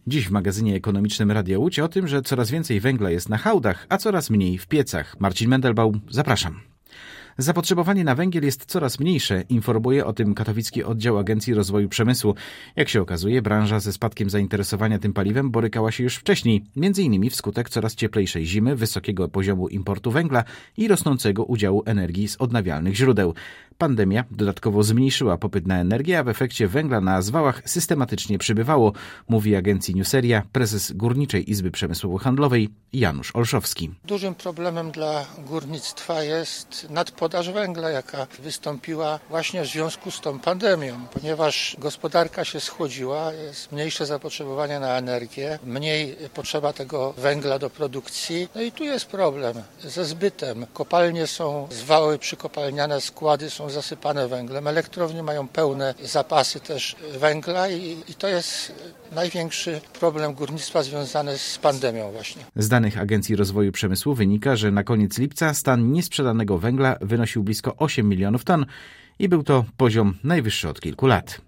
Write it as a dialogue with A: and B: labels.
A: Dziś w magazynie ekonomicznym Radia Łódź o tym, że coraz więcej węgla jest na hałdach, a coraz mniej w piecach. Marcin Mendelbaum, zapraszam. Zapotrzebowanie na węgiel jest coraz mniejsze, informuje o tym katowicki oddział Agencji Rozwoju Przemysłu. Jak się okazuje, branża ze spadkiem zainteresowania tym paliwem borykała się już wcześniej, m.in. wskutek coraz cieplejszej zimy, wysokiego poziomu importu węgla i rosnącego udziału energii z odnawialnych źródeł. Pandemia dodatkowo zmniejszyła popyt na energię, a w efekcie węgla na zwałach systematycznie przybywało, mówi agencji Newseria prezes Górniczej Izby Przemysłowo-Handlowej Janusz Olszowski.
B: Dużym problemem dla górnictwa jest nadpodaż węgla, jaka wystąpiła właśnie w związku z tą pandemią, ponieważ gospodarka się schłodziła, jest mniejsze zapotrzebowanie na energię, mniej potrzeba tego węgla do produkcji. No i tu jest problem ze zbytem. Kopalnie są, zwały przykopalniane, składy są zasypane węglem, elektrownie mają pełne zapasy też węgla i to jest największy problem górnictwa związany z pandemią właśnie.
A: Z danych Agencji Rozwoju Przemysłu wynika, że na koniec lipca stan niesprzedanego węgla wynosił blisko 8 milionów ton i był to poziom najwyższy od kilku lat.